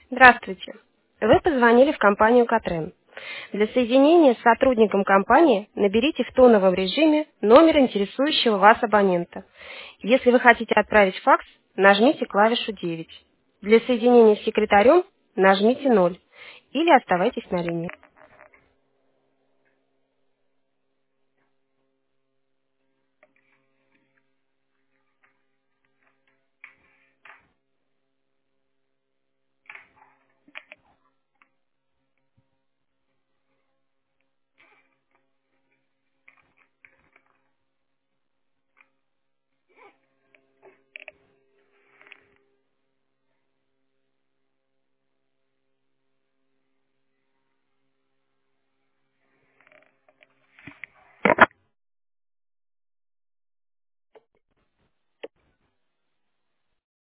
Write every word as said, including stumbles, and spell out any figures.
Здравствуйте. Вы позвонили в компанию Катрен. Для соединения с сотрудником компании наберите в тоновом режиме номер интересующего вас абонента. Если вы хотите отправить факс, нажмите клавишу девять. Для соединения с секретарем нажмите ноль или оставайтесь на линии.